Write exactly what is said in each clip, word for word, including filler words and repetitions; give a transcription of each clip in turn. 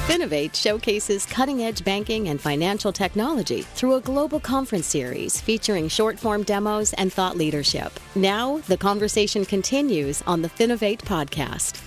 Finovate showcases cutting-edge banking and financial technology through a global conference series featuring short-form demos and thought leadership. Now, the conversation continues on the Finovate podcast.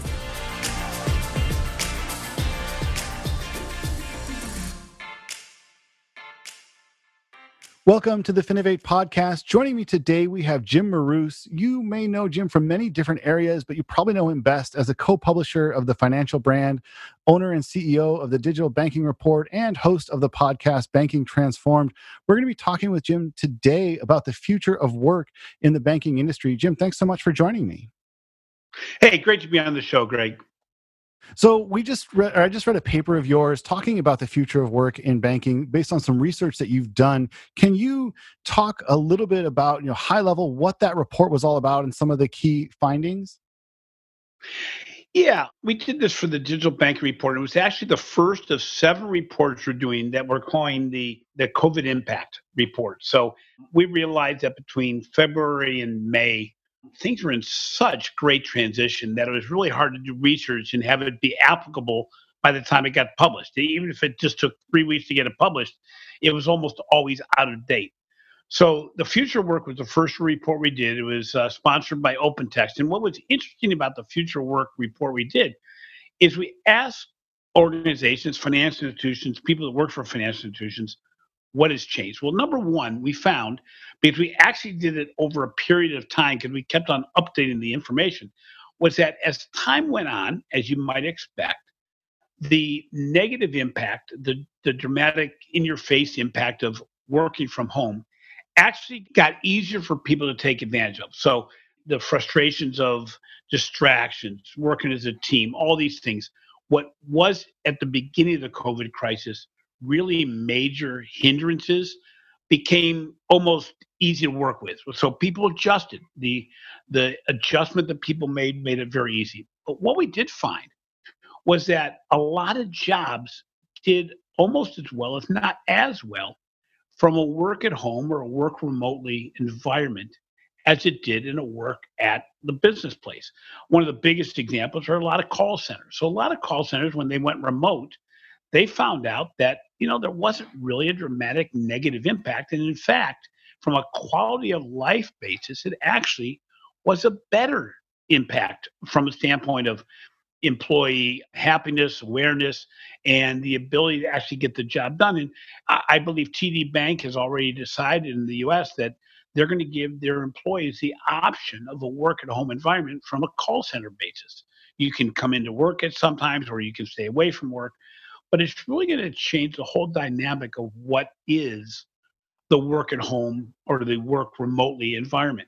Welcome to the Finovate podcast. Joining me today, we have Jim Marous. You may know Jim from many different areas, but you probably know him best as a co-publisher of the Financial Brand, owner and C E O of the Digital Banking Report, and host of the podcast Banking Transformed. We're going to be talking with Jim today about the future of work in the banking industry. Jim, thanks so much for joining me. Hey, great to be on the show, Greg. So we just read, or I just read a paper of yours talking about the future of work in banking based on some research that you've done. Can you talk a little bit about, you know, high level, what that report was all about and some of the key findings? Yeah, we did this for the Digital Banking Report. It was actually the first of seven reports we're doing that we're calling the, the COVID Impact Report. So we realized that between February and May, things were in such great transition that it was really hard to do research and have it be applicable by the time it got published. Even if it just took three weeks to get it published, it was almost always out of date. So the Future Work was the first report we did. It was uh, sponsored by OpenText. And what was interesting about the Future Work report we did is we asked organizations, financial institutions, people that work for financial institutions, what has changed? Well, number one, we found, because we actually did it over a period of time because we kept on updating the information, was that as time went on, as you might expect, the negative impact, the, the dramatic in-your-face impact of working from home actually got easier for people to take advantage of. So the frustrations of distractions, working as a team, all these things, what was at the beginning of the COVID crisis really major hindrances became almost easy to work with. So people adjusted. The the adjustment that people made made it very easy. But what we did find was that a lot of jobs did almost as well, if not as well, from a work at home or a work remotely environment as it did in a work at the business place. One of the biggest examples are a lot of call centers. So a lot of call centers, when they went remote, they found out that, you know, there wasn't really a dramatic negative impact. And in fact, from a quality of life basis, it actually was a better impact from a standpoint of employee happiness, awareness, and the ability to actually get the job done. And I, I believe T D Bank has already decided in the U S that they're going to give their employees the option of a work at home environment from a call center basis. You can come into work at sometimes, or you can stay away from work. But it's really going to change the whole dynamic of what is the work at home or the work remotely environment.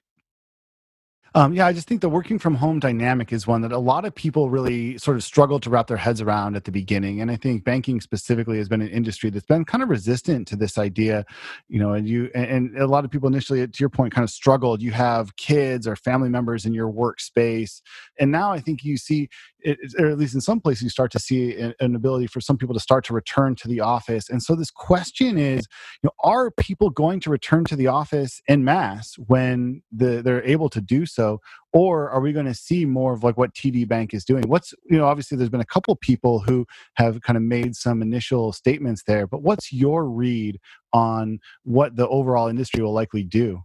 Um, yeah, I just think the working from home dynamic is one that a lot of people really sort of struggle to wrap their heads around at the beginning. And I think banking specifically has been an industry that's been kind of resistant to this idea, you know, and you, and a lot of people initially, to your point, kind of struggled. You have kids or family members in your workspace. And now I think you see, it, or at least in some places, you start to see an, an ability for some people to start to return to the office. And so this question is, you know, are people going to return to the office en masse when the, they're able to do so? So, or are we going to see more of like what T D Bank is doing? What's, you know, obviously there's been a couple people who have kind of made some initial statements there, but what's your read on what the overall industry will likely do?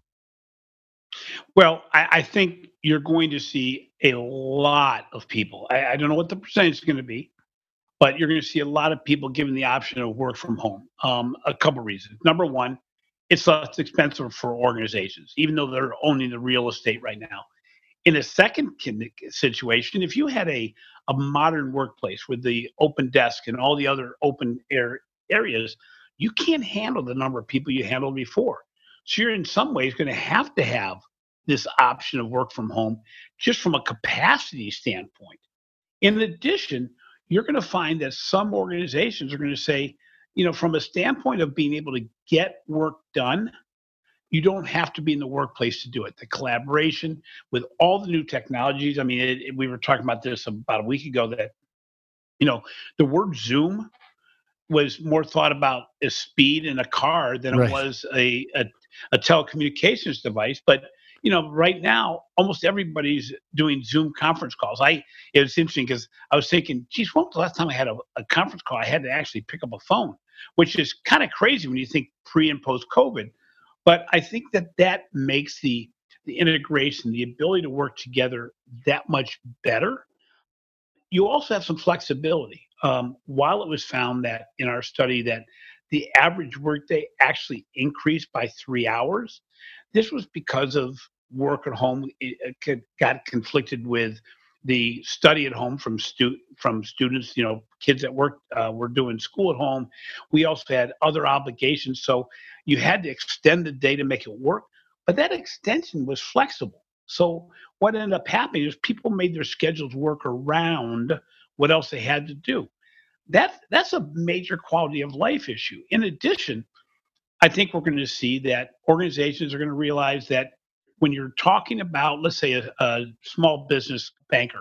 Well, I, I think you're going to see a lot of people. I, I don't know what the percentage is going to be, but you're going to see a lot of people given the option of work from home. Um, a couple reasons. Number one, it's less expensive for organizations, even though they're owning the real estate right now. In a second situation, if you had a, a modern workplace with the open desk and all the other open air areas, you can't handle the number of people you handled before. So you're in some ways going to have to have this option of work from home just from a capacity standpoint. In addition, you're going to find that some organizations are going to say, you know, from a standpoint of being able to get work done, you don't have to be in the workplace to do it. The collaboration with all the new technologies. I mean, it, it, we were talking about this about a week ago that, you know, the word Zoom was more thought about as speed in a car than it Right. was a, a, a telecommunications device. But, you know, right now, almost everybody's doing Zoom conference calls. I It was interesting because I was thinking, geez, when was the last time I had a, a conference call? I had to actually pick up a phone, which is kind of crazy when you think pre and post COVID. But I think that that makes the the integration, the ability to work together that much better. You also have some flexibility. Um, while it was found that in our study that the average workday actually increased by three hours, this was because of work at home. It, it could- got conflicted with the study at home from stu- from students. You know, kids at work uh, were doing school at home. We also had other obligations, so you had to extend the day to make it work. But that extension was flexible. So what ended up happening is people made their schedules work around what else they had to do. That that's a major quality of life issue. In addition, I think we're going to see that organizations are going to realize that when you're talking about, let's say, a, a small business banker,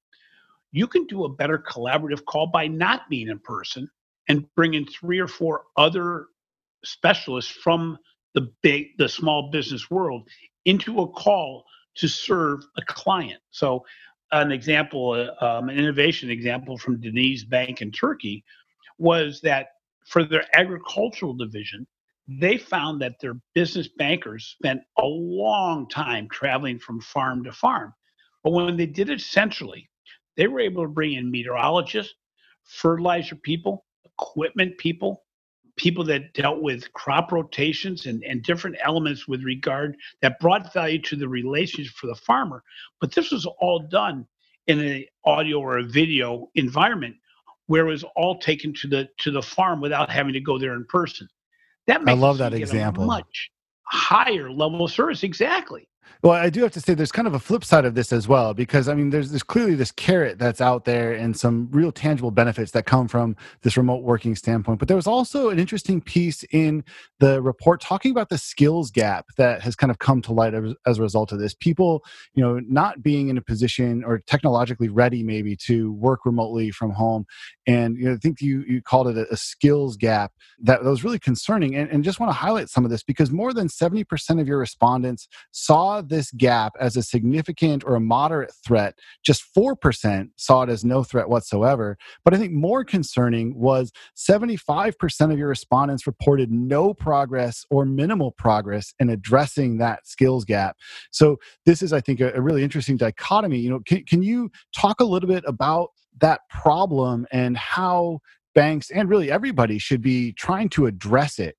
you can do a better collaborative call by not being in person and bring in three or four other specialists from the big the small business world into a call to serve a client. So an example, uh, um, an innovation example from Deniz Bank in Turkey was that for their agricultural division, they found that their business bankers spent a long time traveling from farm to farm. But when they did it centrally, they were able to bring in meteorologists, fertilizer people, equipment people, people that dealt with crop rotations and, and different elements with regard that brought value to the relationship for the farmer. But this was all done in an audio or a video environment where it was all taken to the to the farm without having to go there in person. That I makes it love so that you get a example. much higher level of service. Exactly. Well, I do have to say there's kind of a flip side of this as well, because I mean, there's there's clearly this carrot that's out there and some real tangible benefits that come from this remote working standpoint. But there was also an interesting piece in the report talking about the skills gap that has kind of come to light as, as a result of this. People, you know, not being in a position or technologically ready maybe to work remotely from home. And you know, I think you you called it a, a skills gap that, that was really concerning. And, and just want to highlight some of this because more than seventy percent of your respondents saw this gap as a significant or a moderate threat. Just four percent saw it as no threat whatsoever. But I think more concerning was seventy-five percent of your respondents reported no progress or minimal progress in addressing that skills gap. So this is, I think, a, a really interesting dichotomy. You know, can, can you talk a little bit about that problem and how banks and really everybody should be trying to address it?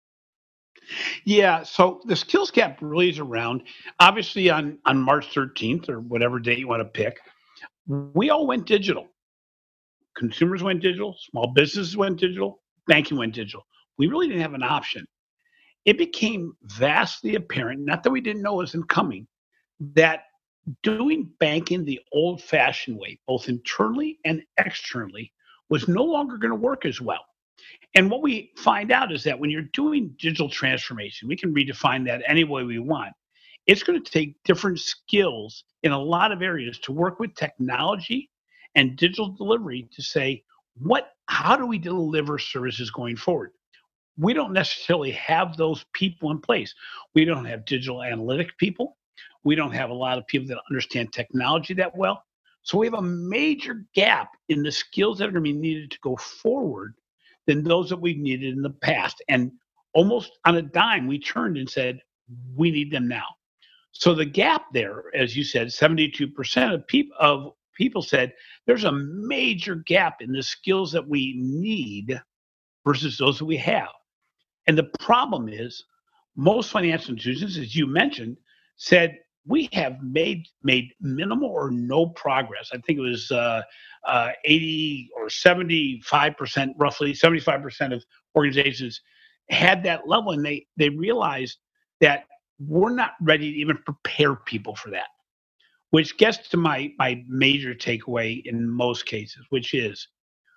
Yeah. So the skills gap really is around. Obviously, on on March thirteenth or whatever date you want to pick, we all went digital. Consumers went digital. Small businesses went digital. Banking went digital. We really didn't have an option. It became vastly apparent, not that we didn't know it was coming, that doing banking the old fashioned way, both internally and externally, was no longer going to work as well. And what we find out is that when you're doing digital transformation, we can redefine that any way we want. It's going to take different skills in a lot of areas to work with technology and digital delivery to say, what, how do we deliver services going forward? We don't necessarily have those people in place. We don't have digital analytic people. We don't have a lot of people that understand technology that well. So we have a major gap in the skills that are going to be needed to go forward than those that we've needed in the past. And almost on a dime, we turned and said, we need them now. So the gap there, as you said, seventy-two percent of people of people said there's a major gap in the skills that we need versus those that we have. And the problem is, most financial institutions, as you mentioned, said we have made made minimal or no progress. I think it was uh, uh, eighty or seventy-five percent, roughly seventy-five percent of organizations had that level, and they they realized that we're not ready to even prepare people for that. Which gets to my my major takeaway in most cases, which is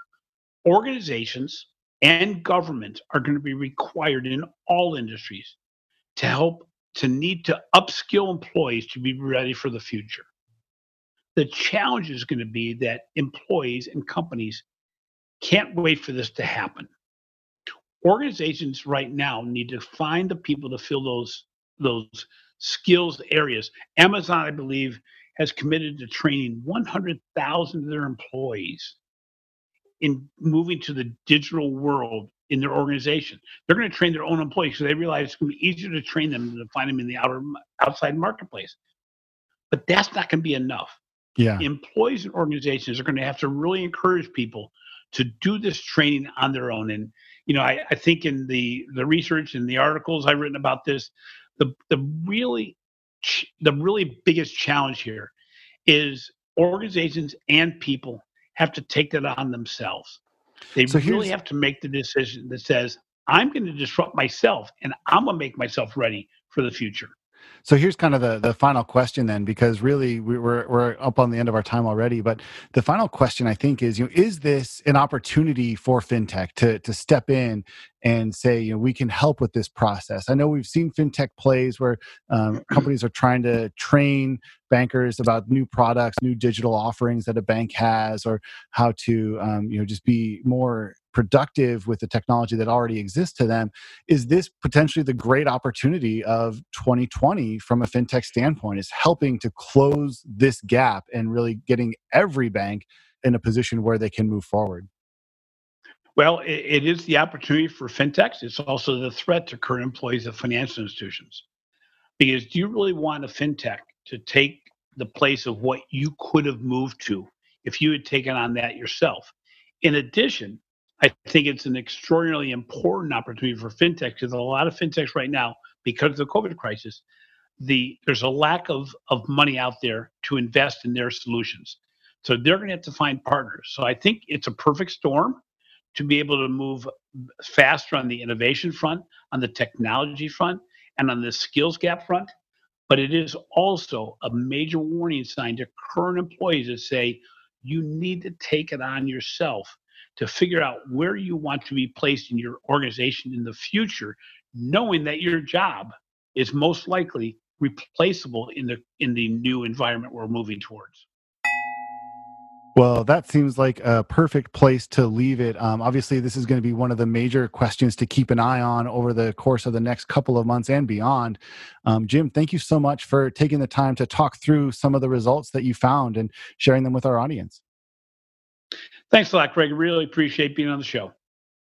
organizations and government are going to be required in all industries to help to need to upskill employees to be ready for the future. The challenge is going to be that employees and companies can't wait for this to happen. Organizations right now need to find the people to fill those those skills areas. Amazon, I believe, has committed to training one hundred thousand of their employees in moving to the digital world in their organization. They're going to train their own employees because they realize it's going to be easier to train them than to find them in the outer outside marketplace. But that's not going to be enough. Yeah. Employees and organizations are going to have to really encourage people to do this training on their own. And, you know, I, I think in the, the research and the articles I've written about this, the, the really, the really biggest challenge here is organizations and people have to take that on themselves. They So really here's have to make the decision that says, I'm going to disrupt myself and I'm going to make myself ready for the future. So here's kind of the, the final question then, because really we- we're we're up on the end of our time already. But the final question, I think, is, you know, is this an opportunity for fintech to to step in and say, you know, we can help with this process? I know we've seen fintech plays where um, companies are trying to train bankers about new products, new digital offerings that a bank has, or how to um, you know just be more productive with the technology that already exists to them. Is this potentially the great opportunity of twenty twenty from a fintech standpoint, is helping to close this gap and really getting every bank in a position where they can move forward? Well, it, it is the opportunity for fintechs. It's also the threat to current employees of financial institutions. Because do you really want a fintech to take the place of what you could have moved to if you had taken on that yourself? In addition, I think it's an extraordinarily important opportunity for fintech because a lot of fintechs right now, because of the COVID crisis, the there's a lack of, of money out there to invest in their solutions. So they're going to have to find partners. So I think it's a perfect storm to be able to move faster on the innovation front, on the technology front, and on the skills gap front. But it is also a major warning sign to current employees that say, you need to take it on yourself to figure out where you want to be placed in your organization in the future, knowing that your job is most likely replaceable in the in the new environment we're moving towards. Well, that seems like a perfect place to leave it. Um, obviously, this is going to be one of the major questions to keep an eye on over the course of the next couple of months and beyond. Um, Jim, thank you so much for taking the time to talk through some of the results that you found and sharing them with our audience. Thanks a lot, Greg. Really appreciate being on the show.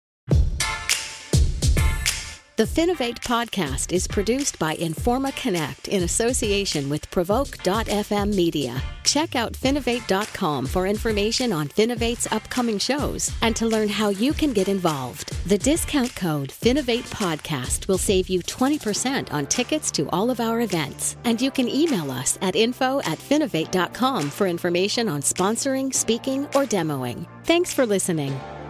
The Finovate podcast is produced by Informa Connect in association with Provoke dot f m Media. Check out Finovate dot com for information on Finovate's upcoming shows and to learn how you can get involved. The discount code Finovate Podcast will save you twenty percent on tickets to all of our events. And you can email us at info at finovate dot com for information on sponsoring, speaking, or demoing. Thanks for listening.